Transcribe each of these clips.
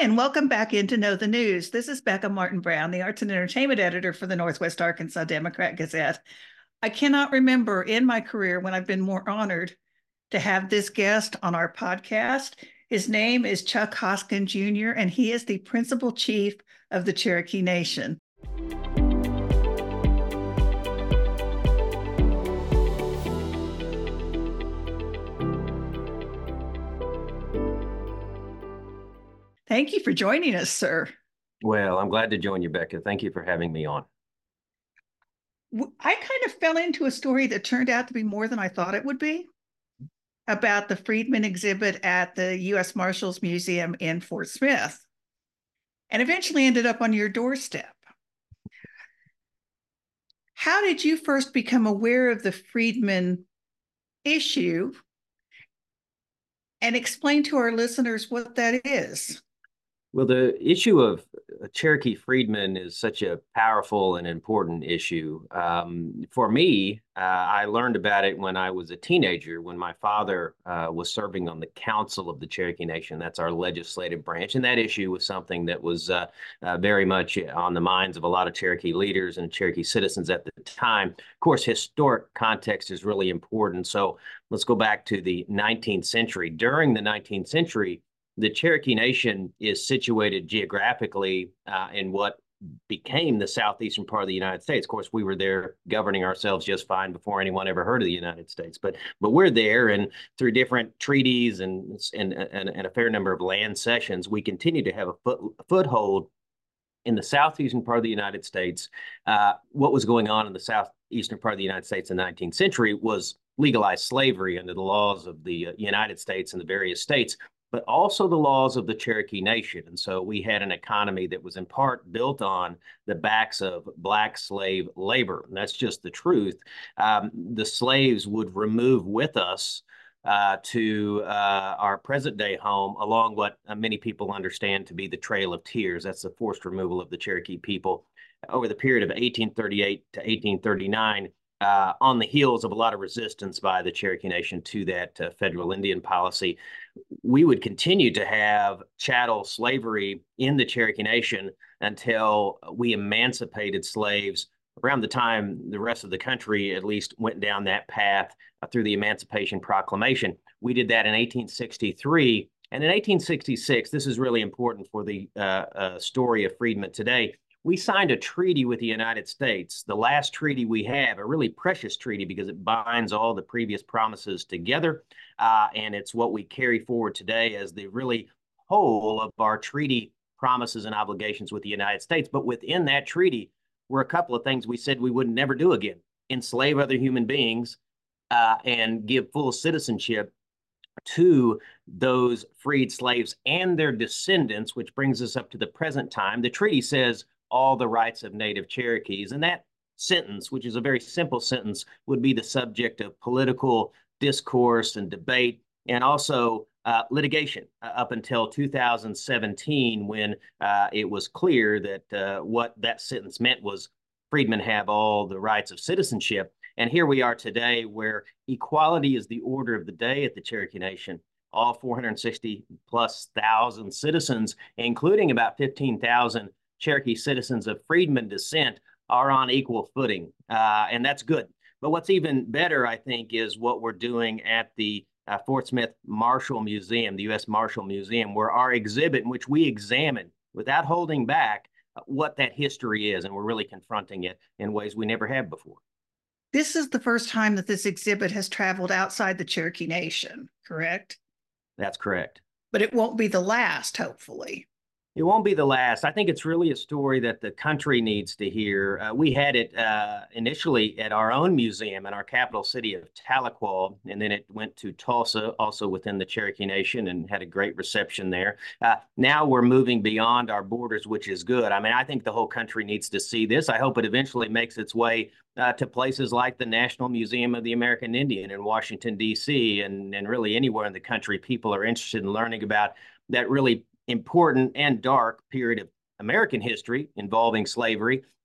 and welcome back into Know the News. This is Becca Martin Brown, the arts and entertainment editor for the Northwest Arkansas Democrat Gazette. I cannot remember in my career when I've been more honored to have this guest on our podcast. His name is Chuck Hoskin Jr., and he is the principal chief of the Cherokee Nation. Thank you for joining us, sir. Well, I'm glad to join you, Becca. Thank you for having me on. I kind of fell into a story that turned out to be more than I thought it would be about the Freedmen exhibit at the U.S. Marshals Museum in Fort Smith, and eventually ended up on your doorstep. How did you first become aware of the Freedmen issue, and explain to our listeners what that is? Well, the issue of Cherokee freedmen is such a powerful and important issue. For me, I learned about it when I was a teenager, when my father was serving on the Council of the Cherokee Nation. That's our legislative branch. And that issue was something that was very much on the minds of a lot of Cherokee leaders and Cherokee citizens at the time. Of course, historic context is really important. So let's go back to the 19th century. During the 19th century, the Cherokee Nation is situated geographically in what became the southeastern part of the United States. Of course, we were there governing ourselves just fine before anyone ever heard of the United States. But we're there, and through different treaties and a fair number of land cessions, we continue to have a foothold in the southeastern part of the United States. What was going on in the southeastern part of the United States in the 19th century was legalized slavery under the laws of the United States and the various states, but also the laws of the Cherokee Nation. And so we had an economy that was in part built on the backs of Black slave labor. And that's just the truth. The slaves would remove with us to our present day home along what many people understand to be the Trail of Tears. That's the forced removal of the Cherokee people over the period of 1838 to 1839. On the heels of a lot of resistance by the Cherokee Nation to that federal Indian policy, we would continue to have chattel slavery in the Cherokee Nation until we emancipated slaves around the time the rest of the country at least went down that path through the Emancipation Proclamation. We did that in 1863. And in 1866, this is really important for the story of freedmen today, we signed a treaty with the United States, the last treaty we have, a really precious treaty because it binds all the previous promises together. And it's what we carry forward today as the really whole of our treaty promises and obligations with the United States. But within that treaty were a couple of things we said we would never do again: enslave other human beings and give full citizenship to those freed slaves and their descendants, which brings us up to the present time. The treaty says all the rights of Native Cherokees. And that sentence, which is a very simple sentence, would be the subject of political discourse and debate, and also litigation up until 2017, when it was clear that what that sentence meant was freedmen have all the rights of citizenship. And here we are today, where equality is the order of the day at the Cherokee Nation. All 460 plus thousand citizens, including about 15,000 Cherokee citizens of freedmen descent, are on equal footing, and that's good. But what's even better, I think, is what we're doing at the Fort Smith Marshall Museum, the U.S. Marshall Museum, where our exhibit, in which we examine without holding back what that history is, and we're really confronting it in ways we never have before. This is the first time that this exhibit has traveled outside the Cherokee Nation, correct? That's correct. But it won't be the last, hopefully. It won't be the last. I think it's really a story that the country needs to hear. We had it initially at our own museum in our capital city of Tahlequah, and then it went to Tulsa, also within the Cherokee Nation, and had a great reception there. Now we're moving beyond our borders, which is good. I mean, I think the whole country needs to see this. I hope it eventually makes its way to places like the National Museum of the American Indian in Washington, D.C., and really anywhere in the country people are interested in learning about that really important and dark period of American history involving slavery,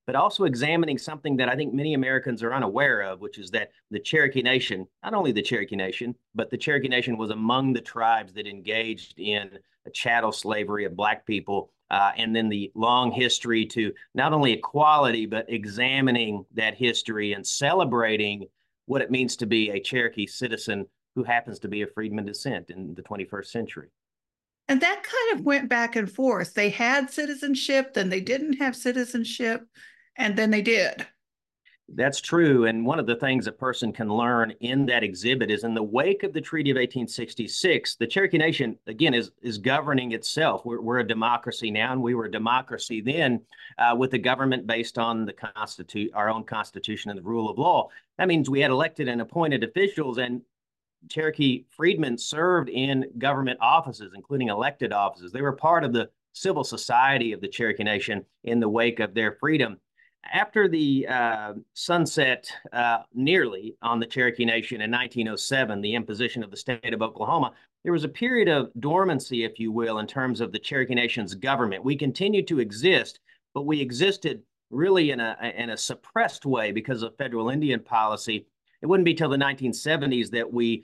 but also examining something that I think many Americans are unaware of, which is that the Cherokee Nation, not only the Cherokee Nation, but the Cherokee Nation was among the tribes that engaged in chattel slavery of Black people. And then the long history to not only equality, but examining that history and celebrating what it means to be a Cherokee citizen who happens to be of freedman descent in the 21st century. And that kind of went back and forth. They had citizenship, then they didn't have citizenship, and then they did. That's true. And one of the things a person can learn in that exhibit is in the wake of the Treaty of 1866, the Cherokee Nation, again, is governing itself. We're a democracy now, and we were a democracy then with a government based on our own Constitution and the rule of law. That means we had elected and appointed officials, and Cherokee freedmen served in government offices, including elected offices. They were part of the civil society of the Cherokee Nation in the wake of their freedom. After the sunset nearly on the Cherokee Nation in 1907, the imposition of the state of Oklahoma, there was a period of dormancy, if you will, in terms of the Cherokee Nation's government. We continued to exist, but we existed really in a suppressed way because of federal Indian policy. It wouldn't be till the 1970s that we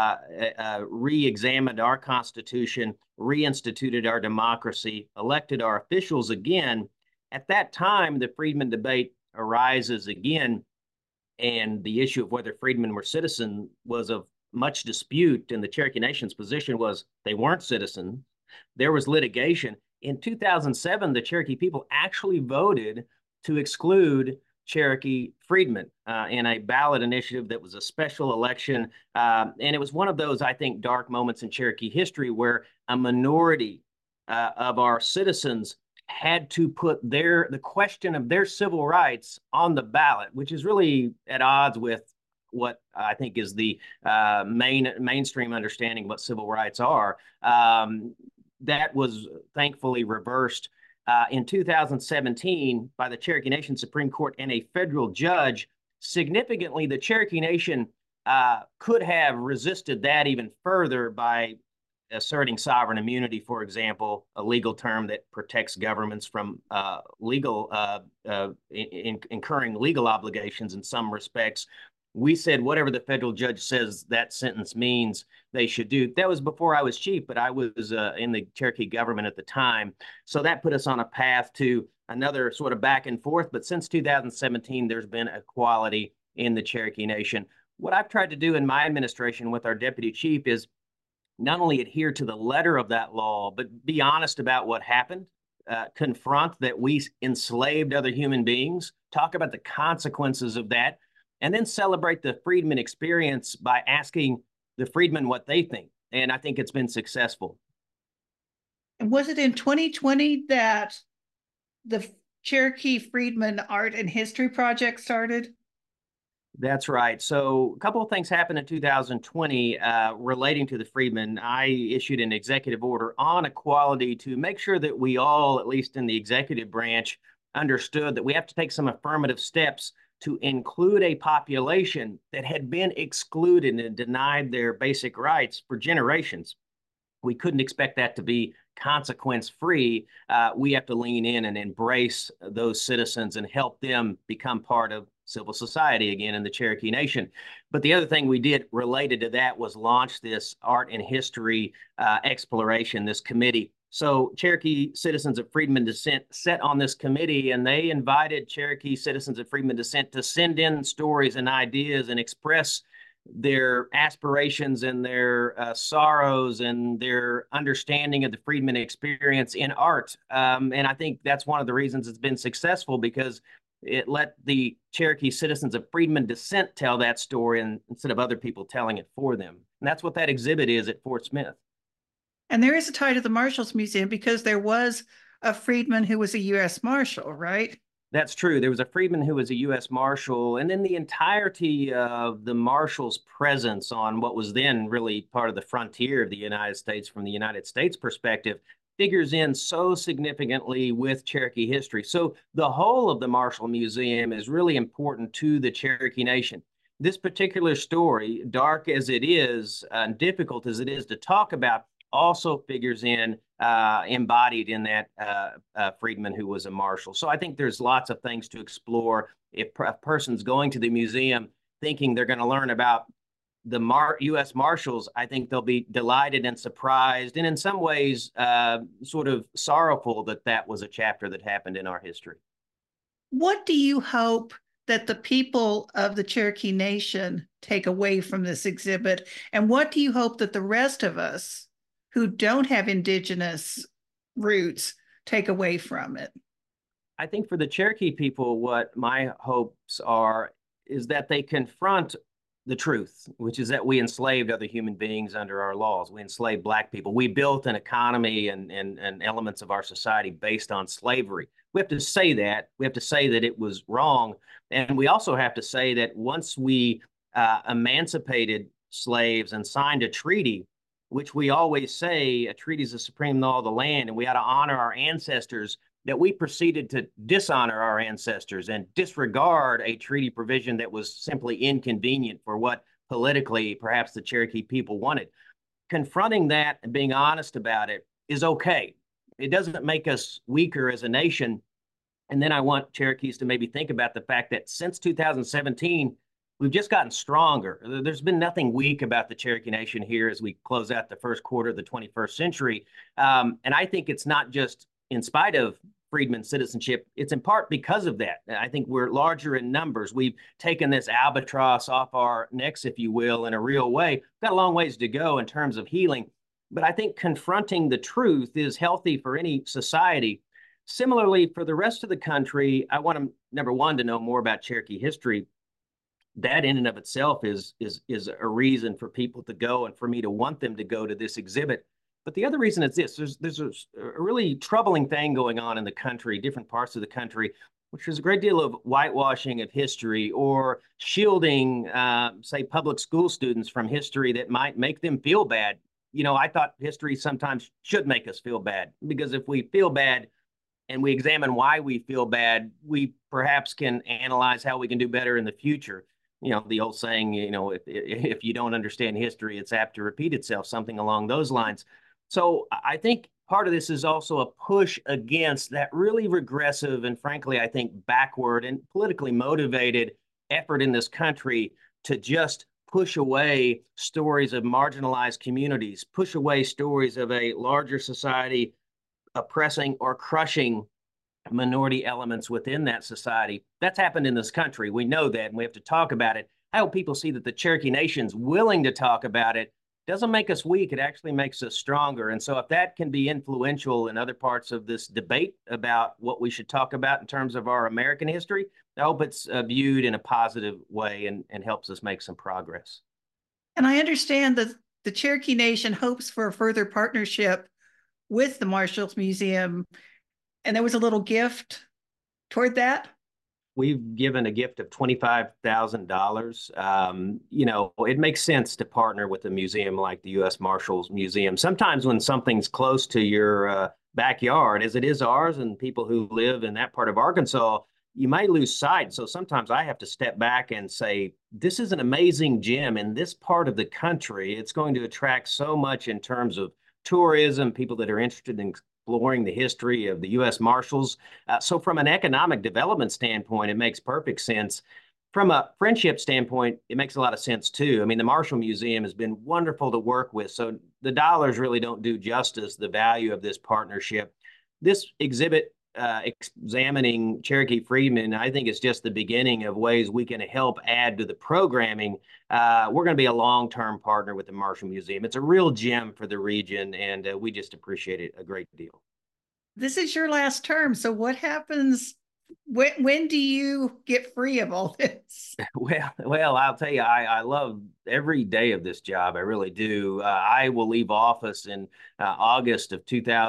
re-examined our Constitution, reinstituted our democracy, elected our officials again. At that time, the freedmen debate arises again, and the issue of whether freedmen were citizens was of much dispute, and the Cherokee Nation's position was they weren't citizens. There was litigation. In 2007, the Cherokee people actually voted to exclude Cherokee freedmen in a ballot initiative that was a special election. And it was one of those, I think, dark moments in Cherokee history where a minority of our citizens had to put the question of their civil rights on the ballot, which is really at odds with what I think is the mainstream understanding of what civil rights are. That was thankfully reversed in 2017 by the Cherokee Nation Supreme Court and a federal judge. Significantly, the Cherokee Nation could have resisted that even further by asserting sovereign immunity, for example, a legal term that protects governments from incurring legal obligations in some respects. We said whatever the federal judge says that sentence means, they should do. That was before I was chief, but I was in the Cherokee government at the time. So that put us on a path to another sort of back and forth. But since 2017, there's been equality in the Cherokee Nation. What I've tried to do in my administration with our deputy chief is not only adhere to the letter of that law, but be honest about what happened, confront that we enslaved other human beings, talk about the consequences of that, and then celebrate the freedmen experience by asking the freedmen what they think. And I think it's been successful. And was it in 2020 that the Cherokee Freedmen Art and History Project started? That's right. So a couple of things happened in 2020 relating to the freedmen. I issued an executive order on equality to make sure that we all, at least in the executive branch, understood that we have to take some affirmative steps to include a population that had been excluded and denied their basic rights for generations. We couldn't expect that to be consequence-free. We have to lean in and embrace those citizens and help them become part of civil society again in the Cherokee Nation. But the other thing we did related to that was launch this art and history exploration, this committee. So Cherokee Citizens of Freedmen Descent sat on this committee, and they invited Cherokee Citizens of Freedmen Descent to send in stories and ideas and express their aspirations and their sorrows and their understanding of the freedmen experience in art. And I think that's one of the reasons it's been successful, because it let the Cherokee Citizens of Freedmen Descent tell that story instead of other people telling it for them. And that's what that exhibit is at Fort Smith. And there is a tie to the Marshals Museum because there was a freedman who was a U.S. Marshal, right? That's true. There was a freedman who was a U.S. Marshal, and then the entirety of the Marshals' presence on what was then really part of the frontier of the United States from the United States perspective figures in so significantly with Cherokee history. So the whole of the Marshall Museum is really important to the Cherokee Nation. This particular story, dark as it is and difficult as it is to talk about, also figures in embodied in that freedman who was a marshal. So I think there's lots of things to explore. If a person's going to the museum thinking they're going to learn about the U.S. Marshals, I think they'll be delighted and surprised, and in some ways, sort of sorrowful that that was a chapter that happened in our history. What do you hope that the people of the Cherokee Nation take away from this exhibit? And what do you hope that the rest of us who don't have Indigenous roots take away from it? I think for the Cherokee people, what my hopes are is that they confront the truth, which is that we enslaved other human beings under our laws. We enslaved Black people. We built an economy and elements of our society based on slavery. We have to say that. We have to say that it was wrong. And we also have to say that once we emancipated slaves and signed a treaty, which we always say a treaty is the supreme law of the land, and we ought to honor our ancestors, that we proceeded to dishonor our ancestors and disregard a treaty provision that was simply inconvenient for what politically perhaps the Cherokee people wanted. Confronting that and being honest about it is okay. It doesn't make us weaker as a nation. And then I want Cherokees to maybe think about the fact that since 2017, we've just gotten stronger. There's been nothing weak about the Cherokee Nation here as we close out the first quarter of the 21st century. And I think it's not just in spite of freedmen citizenship, it's in part because of that. I think we're larger in numbers. We've taken this albatross off our necks, if you will, in a real way. We've got a long ways to go in terms of healing. But I think confronting the truth is healthy for any society. Similarly, for the rest of the country, I want them, number one, to know more about Cherokee history. That in and of itself is a reason for people to go and for me to want them to go to this exhibit. But the other reason is this: there's a really troubling thing going on in the country, different parts of the country, which is a great deal of whitewashing of history or shielding, say, public school students from history that might make them feel bad. You know, I thought history sometimes should make us feel bad, because if we feel bad and we examine why we feel bad, we perhaps can analyze how we can do better in the future. You know, the old saying, you know, if you don't understand history, it's apt to repeat itself, something along those lines. So I think part of this is also a push against that really regressive and, frankly, I think backward and politically motivated effort in this country to just push away stories of marginalized communities, push away stories of a larger society oppressing or crushing minority elements within that society. That's happened in this country. We know that, and we have to talk about it. I hope people see that the Cherokee Nation's willing to talk about it. Doesn't make us weak. It actually makes us stronger. And so if that can be influential in other parts of this debate about what we should talk about in terms of our American history, I hope it's viewed in a positive way and helps us make some progress. And I understand that the Cherokee Nation hopes for a further partnership with the Marshals Museum. And there was a little gift toward that. We've given a gift of $25,000. You know, it makes sense to partner with a museum like the U.S. Marshals Museum. Sometimes when something's close to your backyard, as it is ours, and people who live in that part of Arkansas, you might lose sight. So sometimes I have to step back and say, this is an amazing gem in this part of the country. It's going to attract so much in terms of tourism, people that are interested in exploring the history of the U.S. Marshals. So from an economic development standpoint, it makes perfect sense. From a friendship standpoint, it makes a lot of sense too. I mean, the Marshall Museum has been wonderful to work with, so the dollars really don't do justice the value of this partnership. This exhibit examining Cherokee freedmen, I think is just the beginning of ways we can help add to the programming. We're going to be a long-term partner with the Marshall Museum. It's a real gem for the region, and we just appreciate it a great deal. This is your last term. So what happens? When do you get free of all this? Well, I'll tell you, I love every day of this job. I really do. I will leave office in August of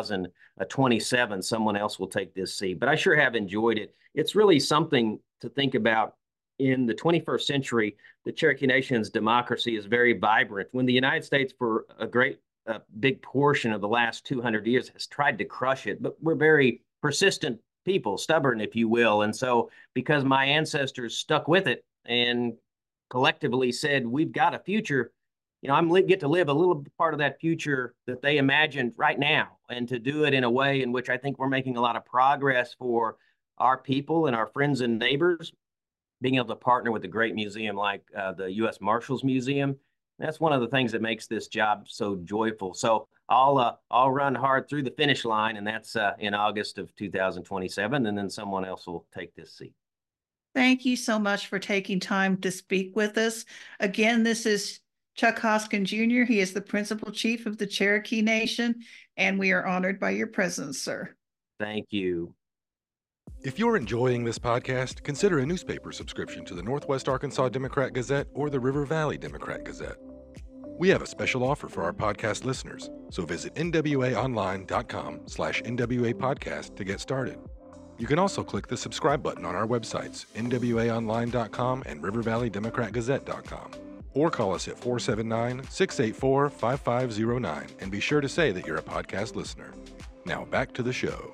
2027. Someone else will take this seat, but I sure have enjoyed it. It's really something to think about. In the 21st century, the Cherokee Nation's democracy is very vibrant. When the United States, for a big portion of the last 200 years, has tried to crush it, but we're very persistent people, stubborn, if you will. And so because my ancestors stuck with it and collectively said, we've got a future, get to live a little part of that future that they imagined right now, and to do it in a way in which I think we're making a lot of progress for our people and our friends and neighbors, being able to partner with a great museum like the U.S. Marshals Museum. That's one of the things that makes this job so joyful. So I'll run hard through the finish line, and that's in August of 2027, and then someone else will take this seat. Thank you so much for taking time to speak with us. Again, this is Chuck Hoskin Jr. He is the Principal Chief of the Cherokee Nation, and we are honored by your presence, sir. Thank you. If you're enjoying this podcast, consider a newspaper subscription to the Northwest Arkansas Democrat Gazette or the River Valley Democrat Gazette. We have a special offer for our podcast listeners, so visit nwaonline.com/NWA podcast to get started. You can also click the subscribe button on our websites, nwaonline.com and rivervalleydemocratgazette.com, or call us at 479-684-5509 and be sure to say that you're a podcast listener. Now back to the show.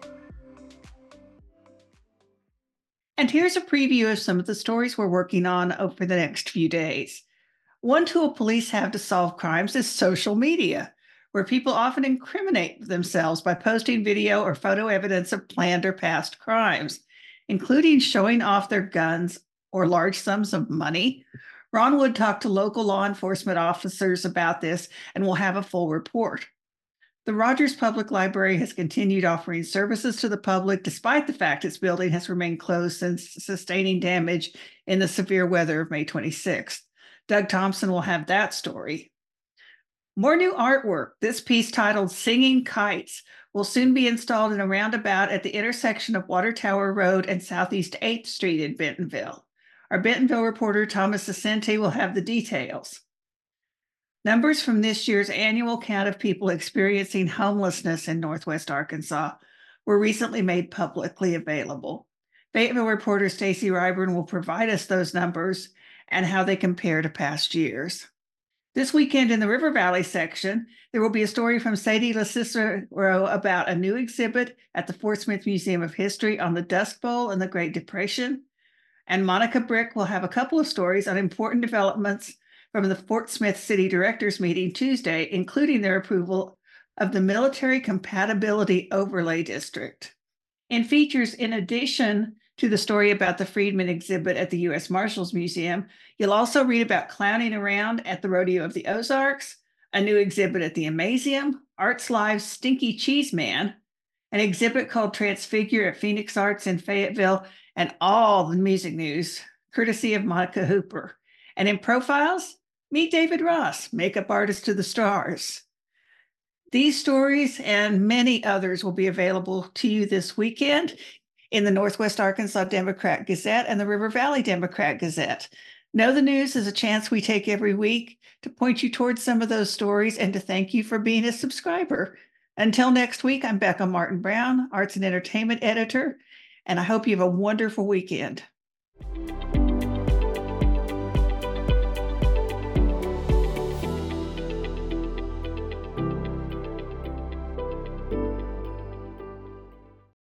And here's a preview of some of the stories we're working on over the next few days. One tool police have to solve crimes is social media, where people often incriminate themselves by posting video or photo evidence of planned or past crimes, including showing off their guns or large sums of money. Ron Wood talked to local law enforcement officers about this and will have a full report. The Rogers Public Library has continued offering services to the public despite the fact its building has remained closed since sustaining damage in the severe weather of May 26th. Doug Thompson will have that story. More new artwork. This piece, titled Singing Kites, will soon be installed in a roundabout at the intersection of Water Tower Road and Southeast 8th Street in Bentonville. Our Bentonville reporter, Thomas Asante, will have the details. Numbers from this year's annual count of people experiencing homelessness in Northwest Arkansas were recently made publicly available. Fayetteville reporter Stacy Ryburn will provide us those numbers and how they compare to past years. This weekend in the River Valley section, there will be a story from Sadie LaCicero about a new exhibit at the Fort Smith Museum of History on the Dust Bowl and the Great Depression. And Monica Brick will have a couple of stories on important developments from the Fort Smith City Directors meeting Tuesday, including their approval of the Military Compatibility Overlay District. In features, in addition to the story about the Freedman exhibit at the U.S. Marshals Museum, you'll also read about clowning around at the Rodeo of the Ozarks, a new exhibit at the Amazium, Arts Live's Stinky Cheese Man, an exhibit called Transfigure at Phoenix Arts in Fayetteville, and all the music news, courtesy of Monica Hooper. And in profiles, meet David Ross, makeup artist to the stars. These stories and many others will be available to you this weekend in the Northwest Arkansas Democrat Gazette and the River Valley Democrat Gazette. Know the News is a chance we take every week to point you towards some of those stories and to thank you for being a subscriber. Until next week, I'm Becca Martin Brown, Arts and Entertainment Editor, and I hope you have a wonderful weekend.